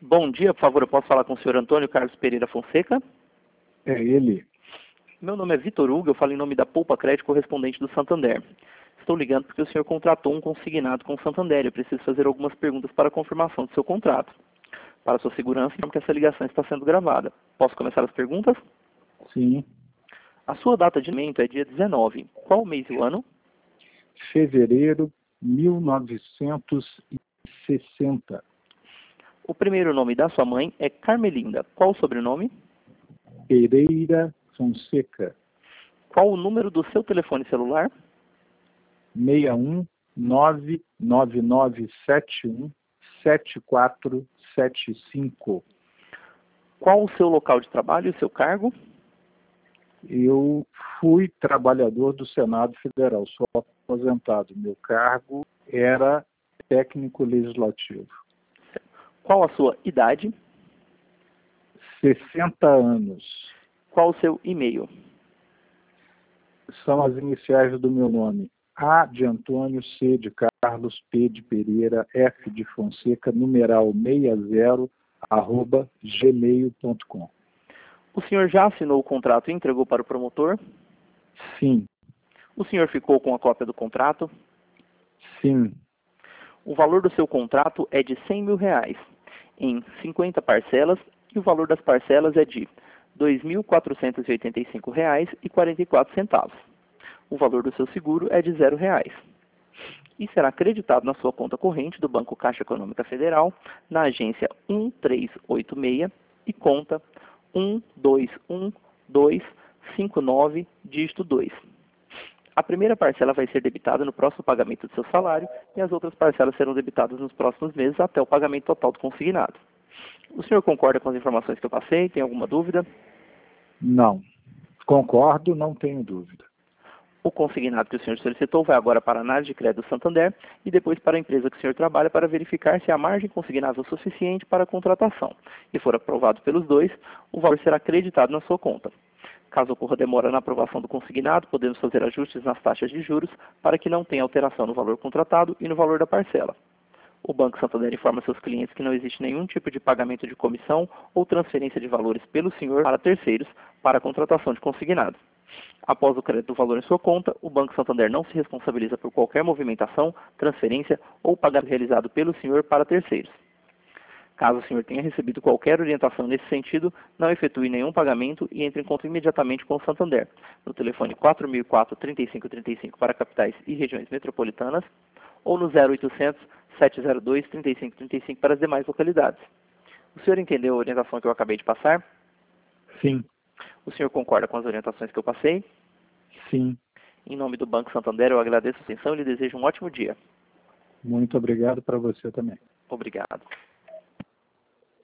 Bom dia, por favor, eu posso falar com o senhor Antônio Carlos Pereira Fonseca? É ele. Meu nome é Vitor Hugo, eu falo em nome da Poupa Crédito correspondente do Santander. Estou ligando porque o senhor contratou um consignado com o Santander. Eu preciso fazer algumas perguntas para a confirmação do seu contrato. Para sua segurança, informo que essa ligação está sendo gravada. Posso começar as perguntas? Sim. A sua data de nascimento é dia 19. Qual o mês e o ano? Fevereiro 1960. O primeiro nome da sua mãe é Carmelinda. Qual o sobrenome? Pereira Fonseca. Qual o número do seu telefone celular? 61999717475. Qual o seu local de trabalho e seu cargo? Eu fui trabalhador do Senado Federal, sou aposentado. Meu cargo era técnico legislativo. Qual a sua idade? 60 anos. Qual o seu e-mail? São as iniciais do meu nome. A de Antônio, C de Carlos, P de Pereira, F de Fonseca, numeral 60, @gmail.com. O senhor já assinou o contrato e entregou para o promotor? Sim, O senhor ficou com a cópia do contrato? sim, O valor do seu contrato é de R$ 100.000, em 50 parcelas, e o valor das parcelas é de R$ 2.485,44. O valor do seu seguro é de R$ 0. E será acreditado na sua conta corrente do Banco Caixa Econômica Federal, na agência 1386 e conta 121259, dígito 2. A primeira parcela vai ser debitada no próximo pagamento do seu salário e as outras parcelas serão debitadas nos próximos meses até o pagamento total do consignado. O senhor concorda com as informações que eu passei? Tem alguma dúvida? não. Concordo, não tenho dúvida. O consignado que o senhor solicitou vai agora para a análise de crédito do Santander e depois para a empresa que o senhor trabalha para verificar se a margem consignável é suficiente para a contratação. E for aprovado pelos dois, o valor será acreditado na sua conta. Caso ocorra demora na aprovação do consignado, podemos fazer ajustes nas taxas de juros para que não tenha alteração no valor contratado e no valor da parcela. O Banco Santander informa seus clientes que não existe nenhum tipo de pagamento de comissão ou transferência de valores pelo senhor para terceiros para a contratação de consignado. Após o crédito do valor em sua conta, o Banco Santander não se responsabiliza por qualquer movimentação, transferência ou pagamento realizado pelo senhor para terceiros. Caso o senhor tenha recebido qualquer orientação nesse sentido, não efetue nenhum pagamento e entre em contato imediatamente com o Santander, no telefone 4004-3535 para capitais e regiões metropolitanas, ou no 0800 702 3535 para as demais localidades. O senhor entendeu a orientação que eu acabei de passar? Sim, O senhor concorda com as orientações que eu passei? sim. Em nome do Banco Santander, eu agradeço a atenção e lhe desejo um ótimo dia. Muito obrigado para você também. Obrigado.